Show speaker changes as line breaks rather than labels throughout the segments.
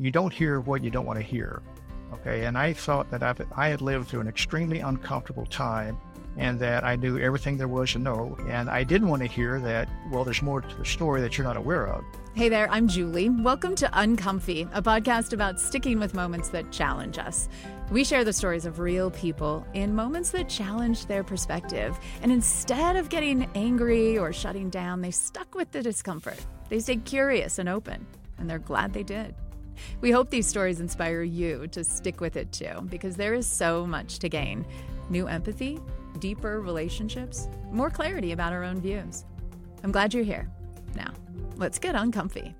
you don't hear what you don't want to hear. Okay. And I thought that I had lived through an extremely uncomfortable time and that I knew everything there was to know. And I didn't want to hear that, well, there's more to the story that you're not aware of.
Hey there, I'm Julie. Welcome to Uncomfy, a podcast about sticking with moments that challenge us. We share the stories of real people in moments that challenge their perspective. And instead of getting angry or shutting down, they stuck with the discomfort. They stayed curious and open, and they're glad they did. We hope these stories inspire you to stick with it too, because there is so much to gain. New empathy, deeper relationships, more clarity about our own views. I'm glad you're here. Now, let's get uncomfy.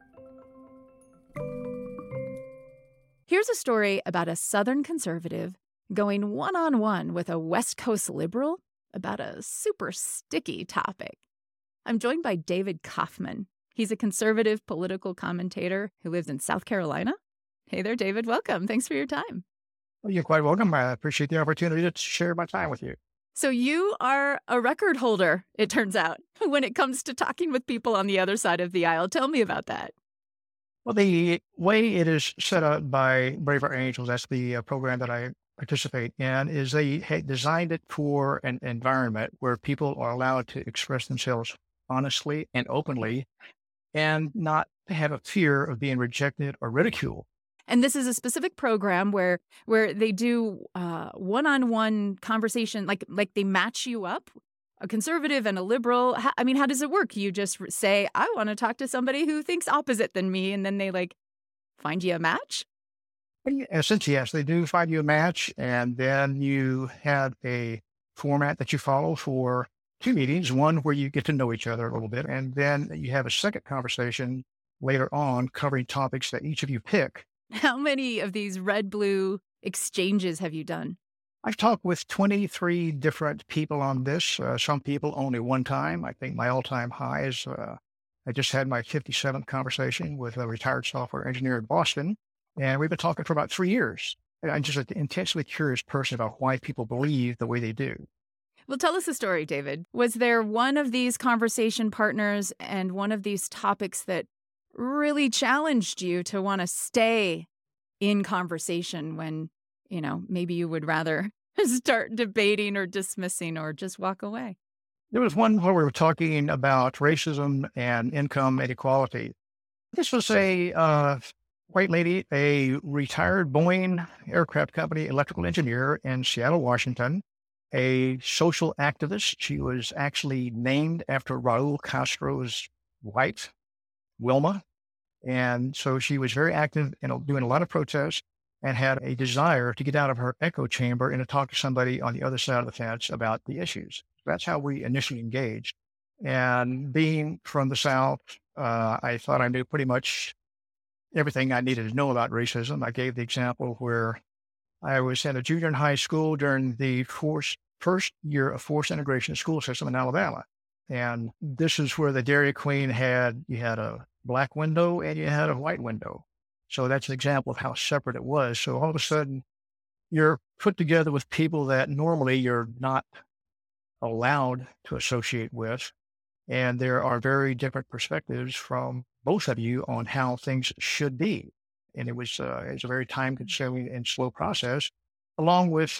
Here's a story about a Southern conservative going one-on-one with a West Coast liberal about a super sticky topic. I'm joined by David Kaufman. He's a conservative political commentator who lives in South Carolina. Hey there, David. Welcome. Thanks for your time.
Well, you're quite welcome. I appreciate the opportunity to share my time with you.
So you are a record holder, it turns out, when it comes to talking with people on the other side of the aisle. Tell me about that.
Well, the way it is set up by Braver Angels, that's the program that I participate in, is they had designed it for an environment where people are allowed to express themselves honestly and openly and not have a fear of being rejected or ridiculed.
And this is a specific program where they do one-on-one conversation, like they match you up, a conservative and a liberal. How does it work? You just say, I want to talk to somebody who thinks opposite than me, and then they find you a match?
Essentially, yes, they do find you a match, and then you have a format that you follow for 2 meetings, one where you get to know each other a little bit, and then you have a second conversation later on covering topics that each of you pick.
How many of these red-blue exchanges have you done?
I've talked with 23 different people on this, some people only one time. I think my all-time high is I just had my 57th conversation with a retired software engineer in Boston, and we've been talking for about 3 years. I'm just an intensely curious person about why people believe the way they do.
Well, tell us a story, David. Was there one of these conversation partners and one of these topics that really challenged you to want to stay in conversation when, maybe you would rather start debating or dismissing or just walk away?
There was one where we were talking about racism and income inequality. This was a white lady, a retired Boeing aircraft company electrical engineer in Seattle, Washington, a social activist. She was actually named after Raul Castro's wife, Wilma. And so she was very active in doing a lot of protests and had a desire to get out of her echo chamber and to talk to somebody on the other side of the fence about the issues. That's how we initially engaged. And being from the South, I thought I knew pretty much everything I needed to know about racism. I gave the example where I was at a junior in high school during the first year of forced integration school system in Alabama. And this is where the Dairy Queen you had a black window and you had a white window. So that's an example of how separate it was. So all of a sudden, you're put together with people that normally you're not allowed to associate with. And there are very different perspectives from both of you on how things should be. And it's a very time-consuming and slow process, along with,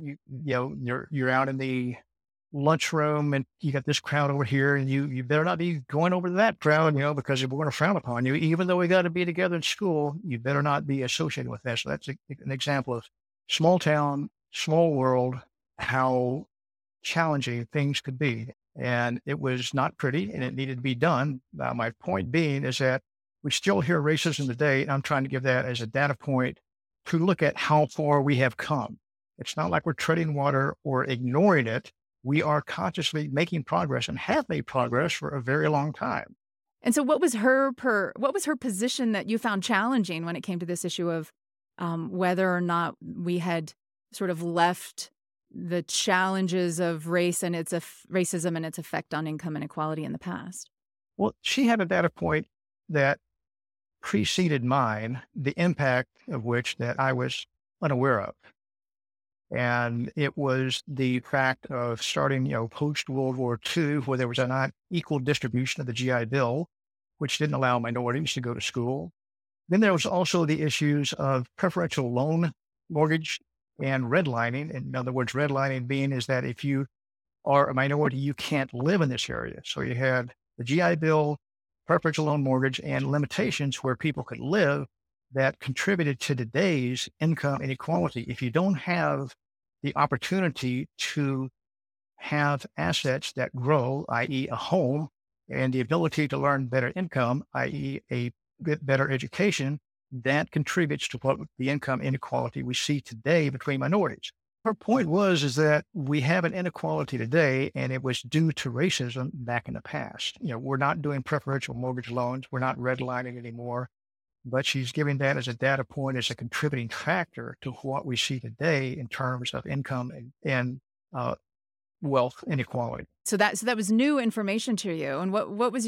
you're out in the lunchroom and you got this crowd over here and you better not be going over to that crowd, because we're going to frown upon you. Even though we got to be together in school, you better not be associated with that. So that's an example of small town, small world, how challenging things could be. And it was not pretty and it needed to be done. Now, my point being is that we still hear racism today. And I'm trying to give that as a data point to look at how far we have come. It's not like we're treading water or ignoring it. We are consciously making progress and have made progress for a very long time.
And so what was her position that you found challenging when it came to this issue of whether or not we had sort of left the challenges of racism and its effect on income inequality in the past?
Well, she had a data point that preceded mine, the impact of which that I was unaware of. And it was the fact of starting, post-World War II, where there was an unequal distribution of the GI Bill, which didn't allow minorities to go to school. Then there was also the issues of preferential loan mortgage and redlining. In other words, redlining being is that if you are a minority, you can't live in this area. So you had the GI Bill, preferential loan mortgage, and limitations where people could live that contributed to today's income inequality. If you don't have the opportunity to have assets that grow, i.e., a home, and the ability to learn better income, i.e., a bit better education, that contributes to what the income inequality we see today between minorities. Her point is that we have an inequality today, and it was due to racism back in the past. We're not doing preferential mortgage loans. We're not redlining anymore, but she's giving that as a data point, as a contributing factor to what we see today in terms of income and wealth inequality.
So that was new information to you. And what was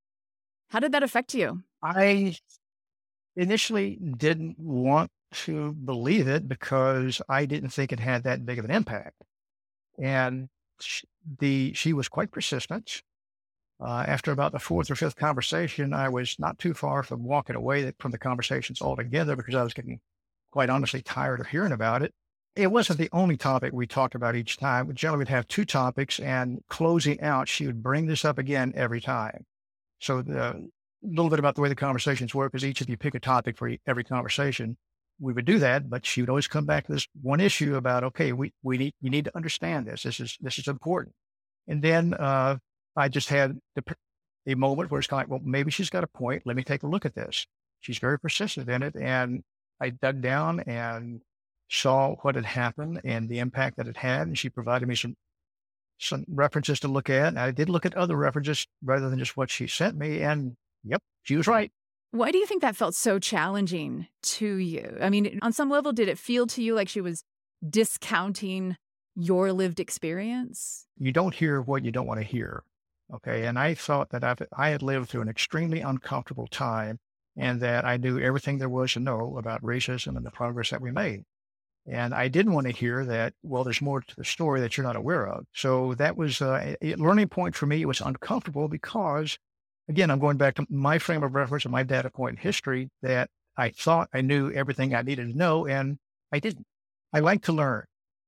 how did that affect you?
I initially didn't want to believe it because I didn't think it had that big of an impact. And she was quite persistent. After about the fourth or fifth conversation, I was not too far from walking away from the conversations altogether because I was getting, quite honestly, tired of hearing about it. It wasn't the only topic we talked about each time. We generally would have two topics, and closing out, she would bring this up again every time. So a little bit about the way the conversations work is each of you pick a topic for every conversation. We would do that, but she would always come back to this one issue about, okay, you need to understand this. This is important. And then I just had a moment where it's kind of like, well, maybe she's got a point. Let me take a look at this. She's very persistent in it. And I dug down and saw what had happened and the impact that it had. And she provided me some references to look at. And I did look at other references rather than just what she sent me. And yep, she was right.
Why do you think that felt so challenging to you? I mean, on some level, did it feel to you like she was discounting your lived experience?
You don't hear what you don't want to hear. Okay. And I thought that I had lived through an extremely uncomfortable time and that I knew everything there was to know about racism and the progress that we made. And I didn't want to hear that, well, there's more to the story that you're not aware of. So that was a learning point for me. It was uncomfortable because, again, I'm going back to my frame of reference and my data point in history that I thought I knew everything I needed to know, and I didn't. I like to learn,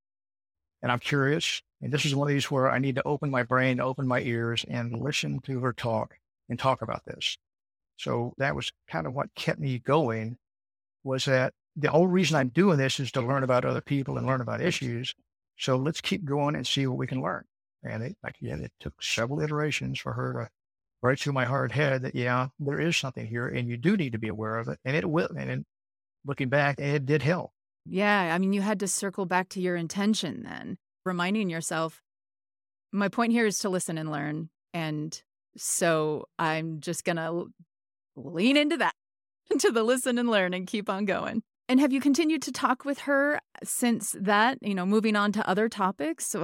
and I'm curious. And this is one of these where I need to open my brain, open my ears, and listen to her talk and talk about this. So that was kind of what kept me going, was that the whole reason I'm doing this is to learn about other people and learn about issues. So let's keep going and see what we can learn. And it took several iterations for her to right through my hard head that, yeah, there is something here and you do need to be aware of it. And it will. And looking back, it did help.
Yeah. I mean, you had to circle back to your intention then, reminding yourself, my point here is to listen and learn. And so I'm just going to lean into that, to the listen and learn and keep on going. And have you continued to talk with her since that, moving on to other topics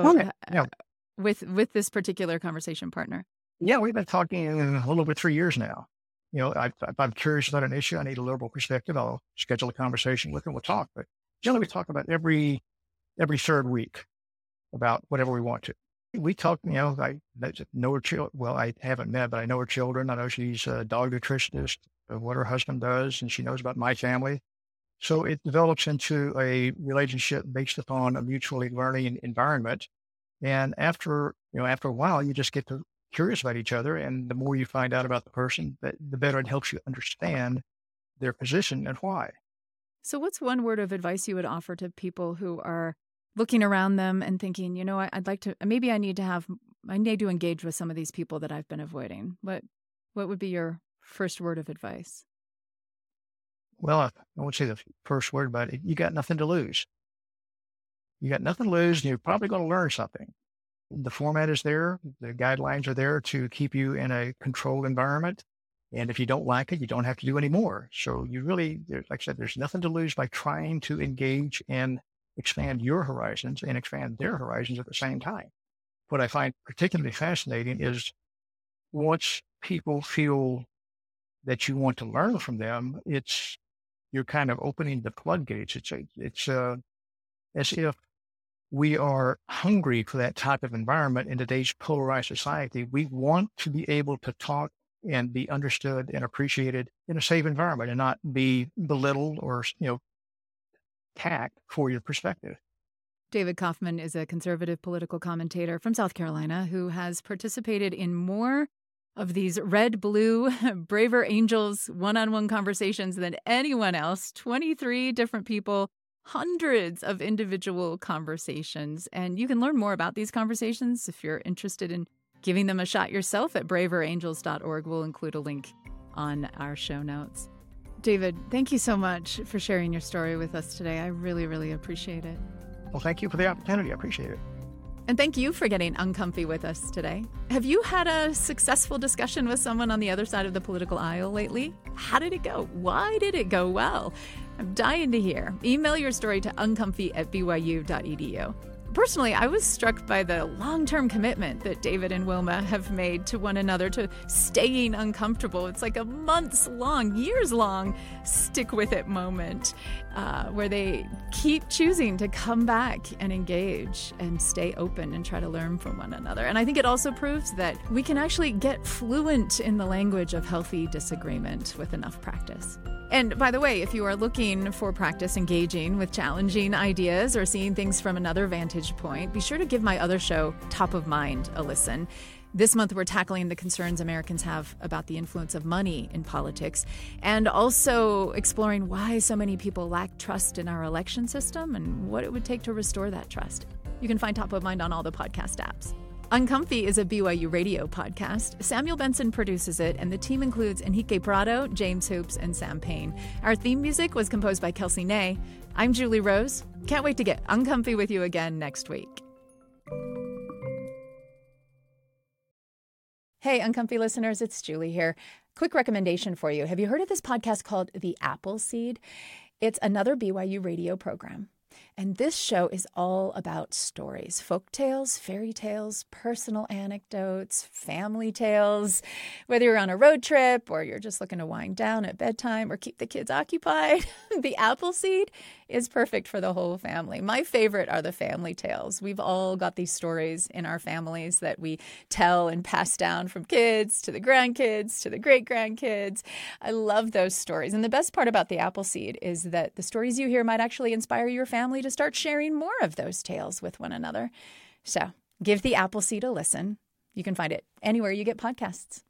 with this particular conversation partner?
Yeah, we've been talking a little over 3 years now. If I'm curious about an issue, I need a liberal perspective, I'll schedule a conversation with her, we'll talk. But generally we talk about every third week about whatever we want to. We talk, I know her children. Well, I haven't met, but I know her children. I know she's a dog nutritionist, what her husband does, and she knows about my family. So it develops into a relationship based upon a mutually learning environment. And after a while, you just get to curious about each other. And the more you find out about the person, the better it helps you understand their position and why.
So what's one word of advice you would offer to people who are looking around them and thinking, I'd like to, maybe I need to engage with some of these people that I've been avoiding. What would be your first word of advice?
Well, I won't say the first word, but you got nothing to lose. You got nothing to lose, and you're probably going to learn something. The format is there. The guidelines are there to keep you in a controlled environment. And if you don't like it, you don't have to do any more. So you really, like I said, there's nothing to lose by trying to engage and expand your horizons and expand their horizons at the same time. What I find particularly fascinating is once people feel that you want to learn from them, you're kind of opening the floodgates. It's as if we are hungry for that type of environment in today's polarized society. We want to be able to talk and be understood and appreciated in a safe environment and not be belittled or, attacked for your perspective.
David Kaufman is a conservative political commentator from South Carolina who has participated in more of these red-blue Braver Angels one-on-one conversations than anyone else. 23 different people, hundreds of individual conversations. And you can learn more about these conversations if you're interested in giving them a shot yourself at braverangels.org. We'll include a link on our show notes. David, thank you so much for sharing your story with us today. I really, really appreciate it.
Well, thank you for the opportunity. I appreciate it.
And thank you for getting uncomfy with us today. Have you had a successful discussion with someone on the other side of the political aisle lately? How did it go? Why did it go well? I'm dying to hear. Email your story to uncomfy@byu.edu. Personally, I was struck by the long-term commitment that David and Wilma have made to one another, to staying uncomfortable. It's like a months-long, years-long stick-with-it moment where they keep choosing to come back and engage and stay open and try to learn from one another. And I think it also proves that we can actually get fluent in the language of healthy disagreement with enough practice. And by the way, if you are looking for practice engaging with challenging ideas or seeing things from another vantage point, be sure to give my other show, Top of Mind, a listen. This month, we're tackling the concerns Americans have about the influence of money in politics, and also exploring why so many people lack trust in our election system and what it would take to restore that trust. You can find Top of Mind on all the podcast apps. Uncomfy is a BYU radio podcast. Samuel Benson produces it, and the team includes Enrique Prado, James Hoops, and Sam Payne. Our theme music was composed by Kelsey Ney. I'm Julie Rose. Can't wait to get uncomfy with you again next week. Hey, uncomfy listeners, it's Julie here. Quick recommendation for you. Have you heard of this podcast called The Appleseed? It's another BYU radio program. And this show is all about stories, folk tales, fairy tales, personal anecdotes, family tales. Whether you're on a road trip or you're just looking to wind down at bedtime or keep the kids occupied, The Appleseed is perfect for the whole family. My favorite are the family tales. We've all got these stories in our families that we tell and pass down from kids to the grandkids to the great-grandkids. I love those stories. And the best part about The Appleseed is that the stories you hear might actually inspire your family to start sharing more of those tales with one another. So give The Appleseed a listen. You can find it anywhere you get podcasts.